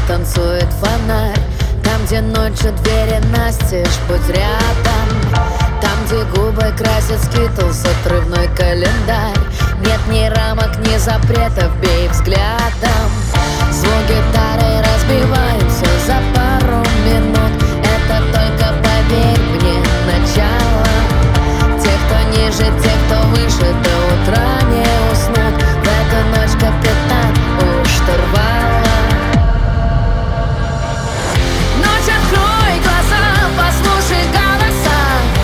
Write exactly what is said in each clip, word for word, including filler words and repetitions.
танцует фонарь. Там, где ночью двери настежь, будь рядом. Там, где губы красят скитлс, отрывной календарь. Нет ни рамок, ни запретов, бей взглядом. Звук гитары разбивается за пару минут. Это только, поверь мне, начало. Те, кто ниже, те, кто выше, до утра не уснут. В эту ночь капитан у штурвала. Ночь, открой глаза, послушай голоса.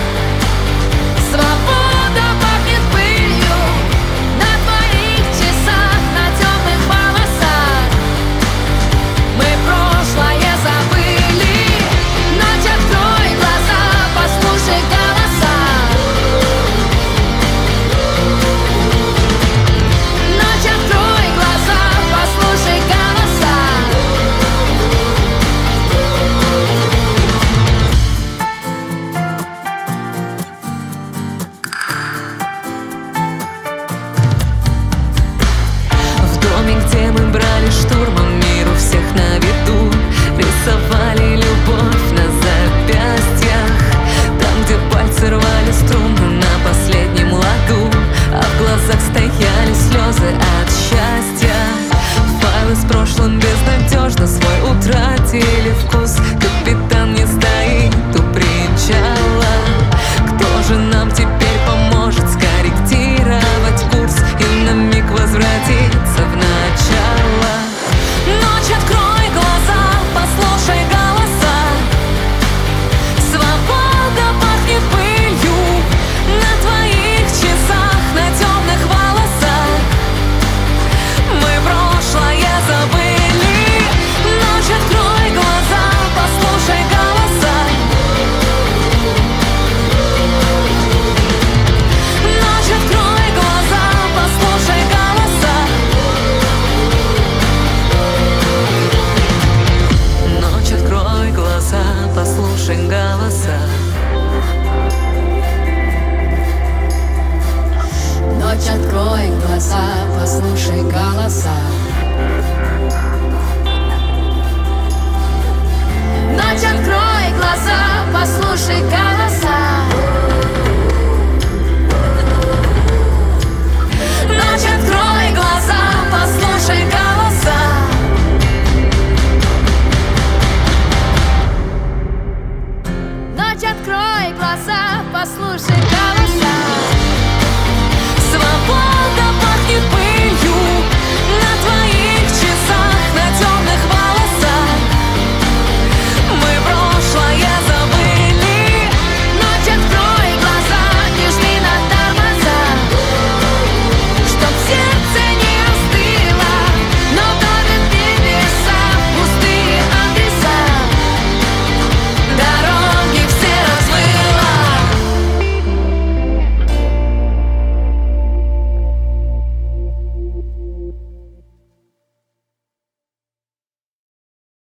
Свобода пахнет пылью на твоих часах, на темных волосах. Мы прошлое забыли. Ночь, открой глаза, послушай голоса. Ночь, открой глаза, послушай голоса. В доме, где мы брали штурмом мир у всех на виду, рисовали любовь на запястьях. Там, где пальцы рвали струны на последнем ладу, а в глазах стояли слезы от счастья. Файлы с прошлым безнадежно свой утратили вкус. Капитан не стоит у причала. Кто же нам теперь поможет скорректировать курс и на миг возвратиться в начало? Ночь, открой глаза, послушай голоса. Свобода пахнет пылью на твоих часах, на темных волосах. Мы прошлое забыли. Ночь, открой глаза, послушай голоса. Ночь, открой глаза, послушай голоса. Ночь, открой глаза, послушай голоса. Ночь, открой глаза, послушай голоса. Ночь, открой глаза, послушай голоса.